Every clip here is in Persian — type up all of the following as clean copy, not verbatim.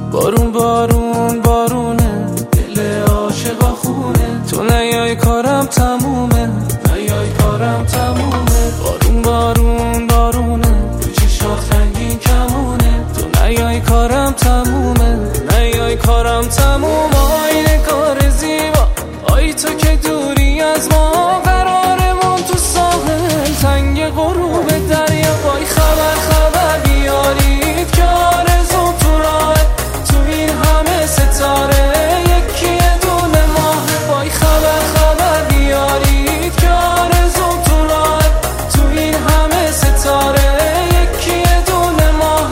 بارون بارون بارونه، دل عاشقا خونه. تو نیای کارم تمومه، نیای کارم تمومه. بارون بارون بارونه، تو چشات رنگین کمونه. تو نیای کارم تمومه، نیای کارم تمومه. آینه کار زیبا، آی تو که دوری از ما، قرارمون تو ساحل تنگ غروب دریا. وای خبر خبر بیارید که آرزو تو راه، تو این همه ستاره یکی دونه ماه. وای خبر خبر بیارید که آرزو تو راه، تو این همه ستاره یکی دونه ماه.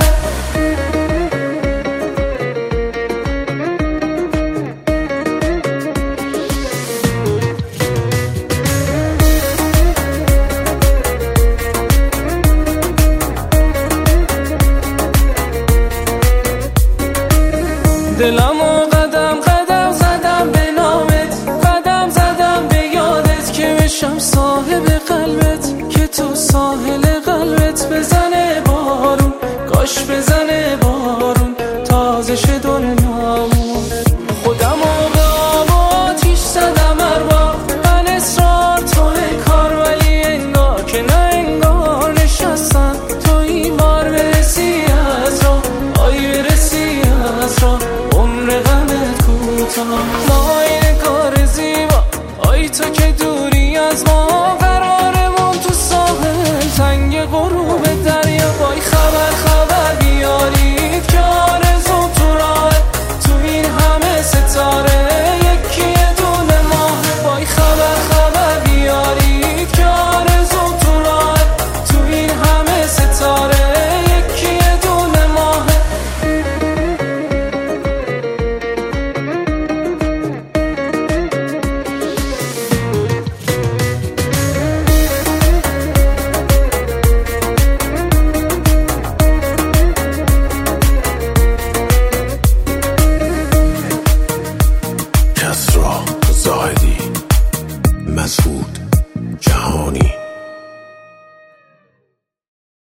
دلمو قدم قدم زدم به نامت، قدم زدم به یادت که بشم صاحب قلبت، که تو ساحل قلبت. بزنه بارون، کاش بزنه بارون، تازه شه دنیامون. خودمو به آب و آتیش زدم هر بار، من اصرار توی کار، ولی انگار که نه انگار نشستم تو این بار. برسی از راه، آی برسی از راه، عمر غمت کوتاه. ما این کار زیبا، آی تو که دوری از ما،